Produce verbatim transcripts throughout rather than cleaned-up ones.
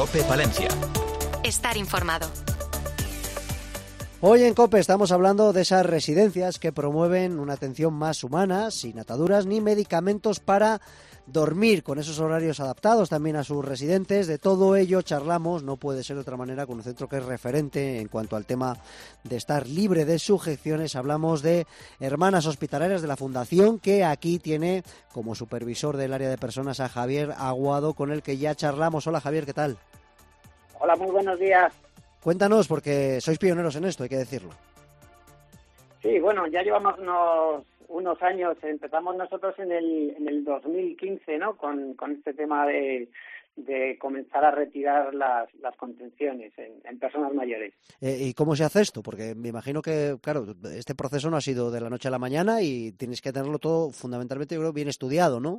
COPE Palencia. Estar informado. Hoy en COPE estamos hablando de esas residencias que promueven una atención más humana, sin ataduras ni medicamentos para dormir, con esos horarios adaptados también a sus residentes. De todo ello charlamos, no puede ser de otra manera, con un centro que es referente en cuanto al tema de estar libre de sujeciones. Hablamos de Hermanas Hospitalarias de la Fundación, que aquí tiene como supervisor del área de personas a Javier Aguado, con el que ya charlamos. Hola Javier, ¿qué tal? Hola, muy buenos días. Cuéntanos, porque sois pioneros en esto, hay que decirlo. Sí, bueno, ya llevamos unos, unos años. Empezamos nosotros en el, en el dos mil quince, ¿no? Con, con este tema de, de comenzar a retirar las, las contenciones en, en personas mayores. Eh, ¿Y cómo se hace esto? Porque me imagino que, claro, este proceso no ha sido de la noche a la mañana y tienes que tenerlo todo fundamentalmente, yo creo, bien estudiado, ¿no?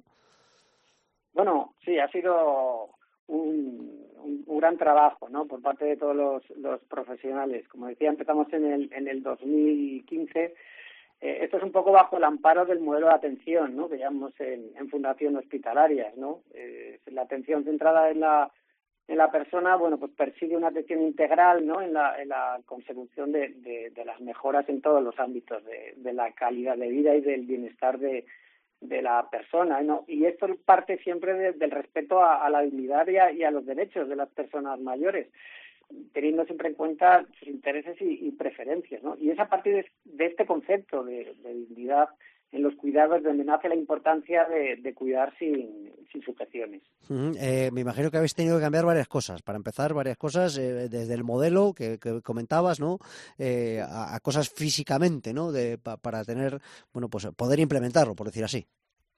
Bueno, sí, ha sido un, un, un gran trabajo, ¿no? Por parte de todos los, los profesionales. Como decía, empezamos en el, en el dos mil quince. Eh, esto es un poco bajo el amparo del modelo de atención, ¿no? Que llamamos en, en Fundación Hospitalarias, ¿no? Eh, la atención centrada en la en la persona, bueno, pues persigue una atención integral, ¿no? En la, en la consecución de, de, de las mejoras en todos los ámbitos de, de la calidad de vida y del bienestar de de la persona, ¿no? Y esto parte siempre de, del respeto a, a la dignidad y a, y a los derechos de las personas mayores, teniendo siempre en cuenta sus intereses y, y preferencias, ¿no? Y es a partir de, de este concepto de, de dignidad en los cuidados donde nace la importancia de, de cuidar sin, sin sujeciones. Uh-huh. Eh, me imagino que habéis tenido que cambiar varias cosas. Para empezar, varias cosas, eh, desde el modelo que, que comentabas, ¿no? Eh, a, a cosas físicamente, ¿no? De, pa, para tener, bueno, pues poder implementarlo, por decir así.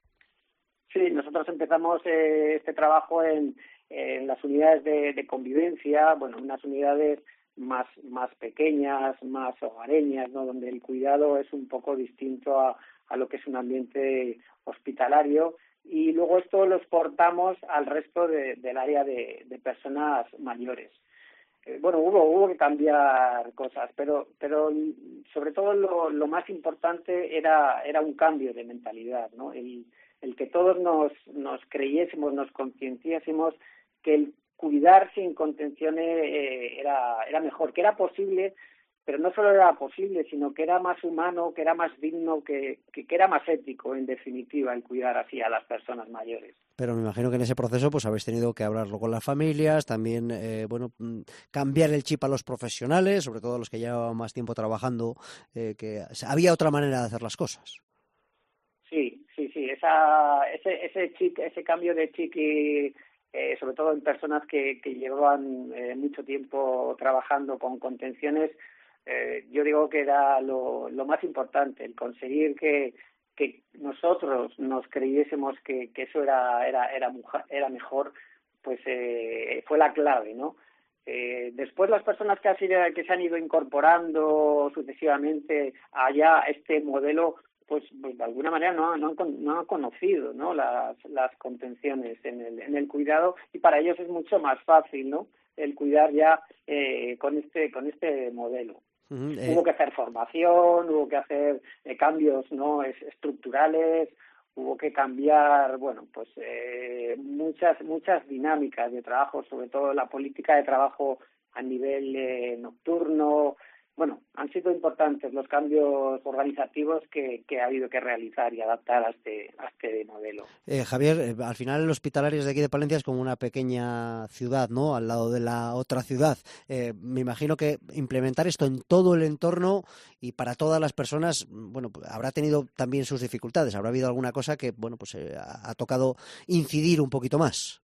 Sí, nosotros empezamos eh, este trabajo en, en las unidades de, de convivencia, bueno, unas unidades más más pequeñas, más hogareñas, ¿no? Donde el cuidado es un poco distinto a, a lo que es un ambiente hospitalario, y luego esto lo exportamos al resto de, del área de, de personas mayores. Eh, bueno, hubo hubo que cambiar cosas, pero pero sobre todo lo, lo más importante era era un cambio de mentalidad, ¿no? El, el que todos nos nos creyésemos, nos concienciásemos que el cuidar sin contenciones eh, era era mejor, que era posible, pero no solo era posible, sino que era más humano, que era más digno, que, que, que era más ético, en definitiva, el cuidar así a las personas mayores. Pero me imagino que en ese proceso pues habéis tenido que hablarlo con las familias, también, eh, bueno, cambiar el chip a los profesionales, sobre todo a los que llevaban más tiempo trabajando, eh, que había otra manera de hacer las cosas. Sí, sí, sí, esa, ese, ese chip, ese cambio de chip y Eh, sobre todo en personas que, que llevaban eh, mucho tiempo trabajando con contenciones, eh, yo digo que era lo, lo más importante, el conseguir que, que nosotros nos creyésemos que, que eso era era era, era mejor, pues eh, fue la clave, ¿no? Eh, después las personas que, ha sido, que se han ido incorporando sucesivamente allá a este modelo, pues, pues de alguna manera no, no, han, no han conocido, ¿no? las, las contenciones en el, en el cuidado, y para ellos es mucho más fácil, ¿no? El cuidar ya eh, con este con este modelo. Uh-huh, eh. Hubo que hacer formación, hubo que hacer eh, cambios, ¿no? Es, estructurales, hubo que cambiar, bueno, pues eh, muchas muchas dinámicas de trabajo, sobre todo la política de trabajo a nivel eh, nocturno. Bueno, han sido importantes los cambios organizativos que, que ha habido que realizar y adaptar a este, a este modelo. Eh, Javier, eh, al final el Hospitalarias de aquí de Palencia es como una pequeña ciudad, ¿no? Al lado de la otra ciudad. Eh, me imagino que implementar esto en todo el entorno y para todas las personas, bueno, habrá tenido también sus dificultades. Habrá habido alguna cosa que, bueno, pues eh, ha tocado incidir un poquito más.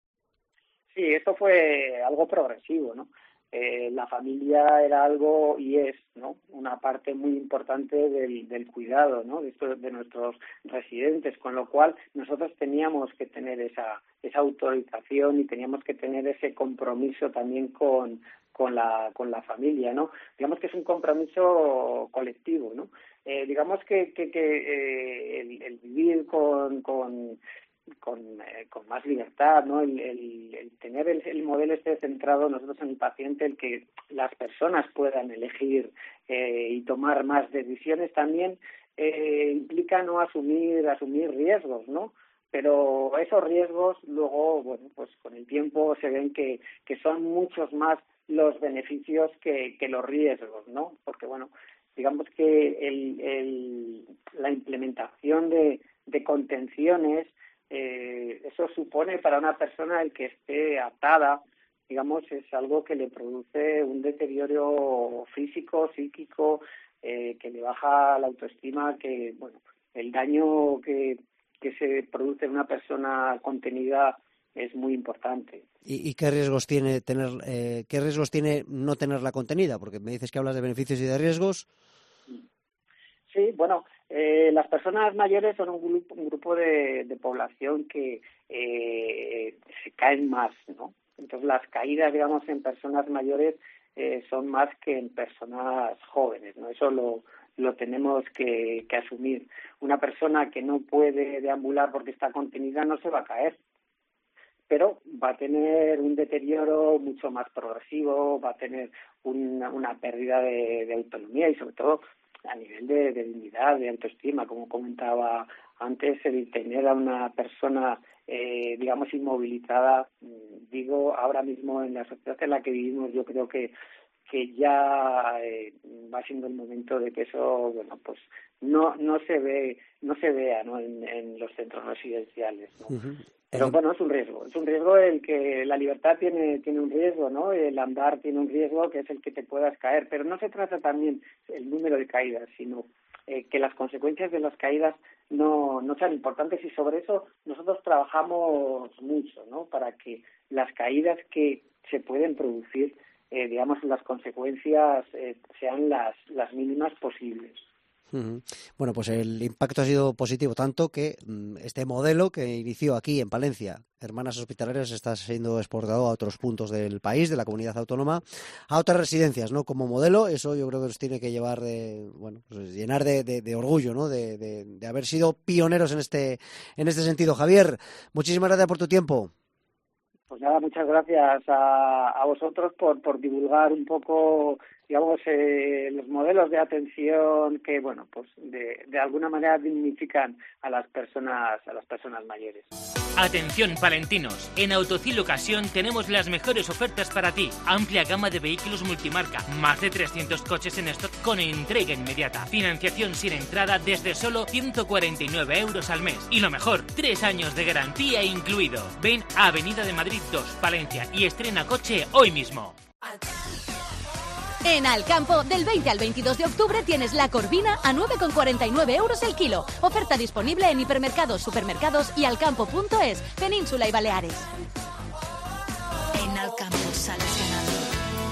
Sí, esto fue algo progresivo, ¿no? Eh, la familia era algo y es, ¿no? Una parte muy importante del, del cuidado, ¿no? De, estos, de nuestros residentes, con lo cual nosotros teníamos que tener esa esa autorización y teníamos que tener ese compromiso también con con la con la familia, ¿no? Digamos que es un compromiso colectivo, ¿no? Eh, digamos que que, que eh, el, el vivir con con con, eh, con más libertad, ¿no? El, el, el tener el, el modelo este centrado nosotros en el paciente, el que las personas puedan elegir eh, y tomar más decisiones también eh, implica no asumir asumir riesgos, ¿no? pero esos riesgos luego, bueno, pues con el tiempo se ven que, que son muchos más los beneficios que, que los riesgos, ¿no? Porque, bueno, digamos que el, el, la implementación de, de contenciones, eh, eso supone para una persona el que esté atada, digamos, es algo que le produce un deterioro físico, psíquico, eh, que le baja la autoestima, que, bueno, el daño que que se produce en una persona contenida es muy importante. ¿Y, y qué riesgos tiene tener eh, qué riesgos tiene no tenerla contenida? Porque me dices que hablas de beneficios y de riesgos. Sí, bueno, eh, las personas mayores son un grupo, un grupo de, de población que eh, se caen más, ¿no? Entonces las caídas, digamos, en personas mayores eh, son más que en personas jóvenes, ¿no? Eso lo lo tenemos que, que asumir. Una persona que no puede deambular porque está contenida no se va a caer, pero va a tener un deterioro mucho más progresivo, va a tener una, una pérdida de, de autonomía y sobre todo a nivel de, de dignidad, de autoestima, como comentaba antes, el tener a una persona, eh, digamos, inmovilizada, digo, ahora mismo en la sociedad en la que vivimos, yo creo que que ya eh, va siendo el momento de que eso, bueno, pues no no se ve no se vea, ¿no? en, en los centros residenciales, ¿no? Uh-huh. Pero bueno, es un riesgo, es un riesgo el que la libertad tiene tiene un riesgo, ¿no? El andar tiene un riesgo que es el que te puedas caer, pero no se trata también el número de caídas, sino eh, que las consecuencias de las caídas no no sean importantes, y sobre eso nosotros trabajamos mucho, ¿no? Para que las caídas que se pueden producir, Eh, digamos, las consecuencias eh, sean las, las mínimas posibles. Uh-huh. Bueno, pues el impacto ha sido positivo, tanto que um, este modelo que inició aquí en Palencia, Hermanas Hospitalarias, está siendo exportado a otros puntos del país, de la comunidad autónoma, a otras residencias, ¿no? Como modelo, eso yo creo que nos tiene que llevar, de, bueno, pues llenar de, de, de orgullo, ¿no? De, de, de haber sido pioneros en este, en este sentido. Javier, muchísimas gracias por tu tiempo. Pues nada, muchas gracias a, a vosotros por, por divulgar un poco, digamos, eh, los modelos de atención que, bueno, pues de, de alguna manera dignifican a las personas, a las personas mayores. Atención, palentinos. En Autocil Ocasión tenemos las mejores ofertas para ti. Amplia gama de vehículos multimarca, más de trescientos coches en stock con entrega inmediata. Financiación sin entrada desde solo ciento cuarenta y nueve euros al mes. Y lo mejor, tres años de garantía incluido. Ven a Avenida de Madrid dos, Palencia, y estrena coche hoy mismo. En Alcampo, del veinte al veintidós de octubre tienes la corvina a nueve con cuarenta y nueve euros el kilo. Oferta disponible en hipermercados, supermercados y alcampo punto es, Península y Baleares. En Alcampo sales ganando.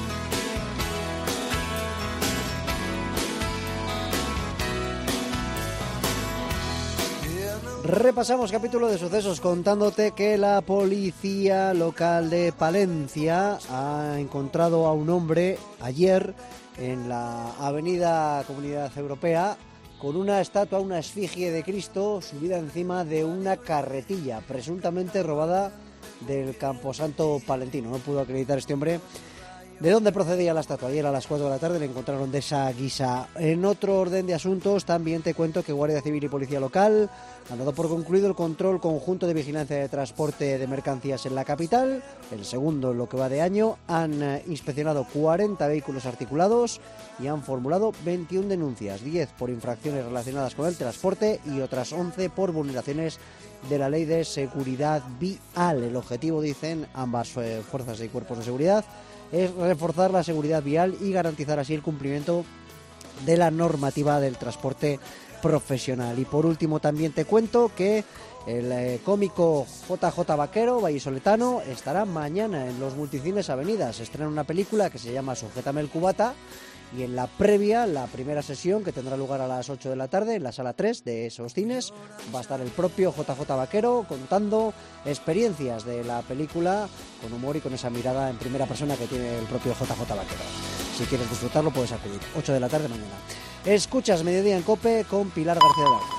Repasamos capítulo de sucesos contándote que la policía local de Palencia ha encontrado a un hombre ayer en la avenida Comunidad Europea con una estatua, una esfinge de Cristo subida encima de una carretilla, presuntamente robada del Camposanto palentino. No pudo acreditar este hombre de dónde procedía la estatua. Ayer a las cuatro de la tarde le encontraron de esa guisa. En otro orden de asuntos, también te cuento que Guardia Civil y Policía Local han dado por concluido el control conjunto de vigilancia de transporte de mercancías en la capital. El segundo en lo que va de año. Han inspeccionado cuarenta vehículos articulados y han formulado veintiuna denuncias, diez por infracciones relacionadas con el transporte y otras once por vulneraciones de la Ley de Seguridad Vial. El objetivo, dicen ambas eh, fuerzas y cuerpos de seguridad, es reforzar la seguridad vial y garantizar así el cumplimiento de la normativa del transporte profesional. Y por último también te cuento que el eh, cómico J J Vaquero, vallisoletano, estará mañana en los Multicines Avenidas. Estrena una película que se llama Sujétame el cubata, y en la previa, la primera sesión, que tendrá lugar a las ocho de la tarde en la sala tres de esos cines, va a estar el propio J J Vaquero contando experiencias de la película con humor y con esa mirada en primera persona que tiene el propio J J Vaquero. Si quieres disfrutarlo puedes acudir, ocho de la tarde mañana. Escuchas Mediodía en COPE con Pilar García de la Vega.